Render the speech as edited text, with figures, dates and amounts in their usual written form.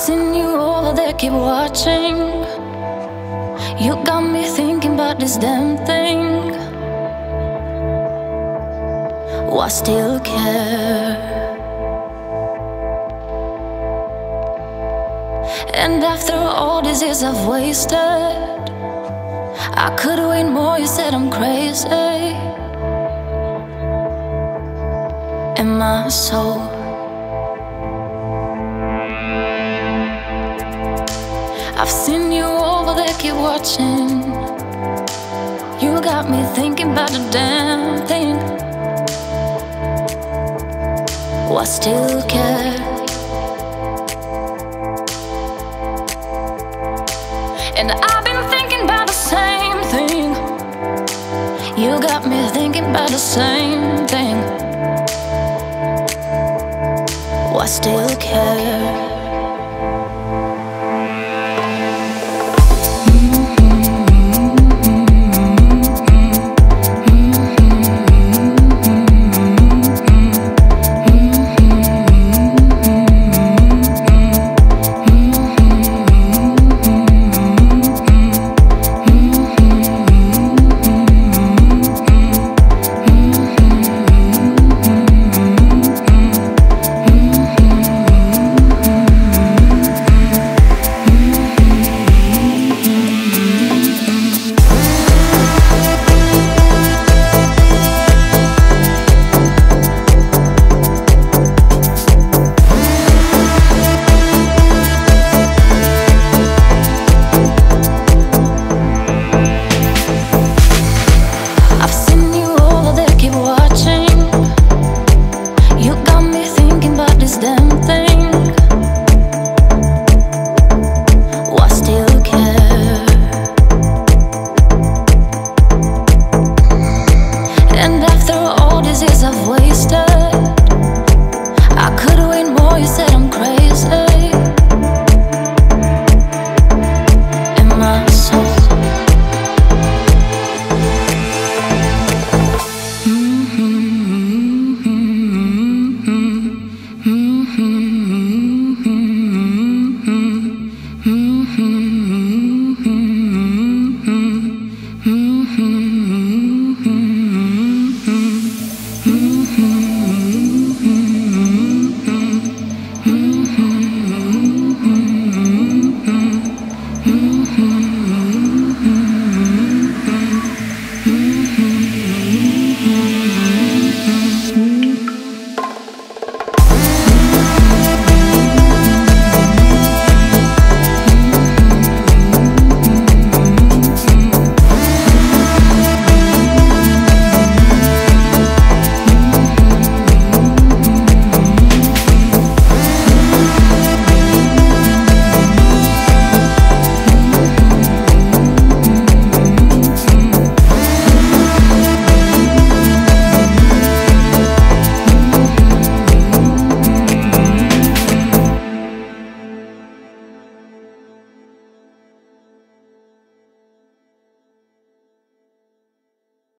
seen you over there, keep watching. You got me thinking about this damn thing. Why still care? And after all these years I've wasted, I could wait more, you said I'm crazy. Am I so? I've seen you over there, keep watching. You got me thinking about the damn thing. Why still care? And I've been thinking about the same thing. You got me thinking about the same thing. Why still care?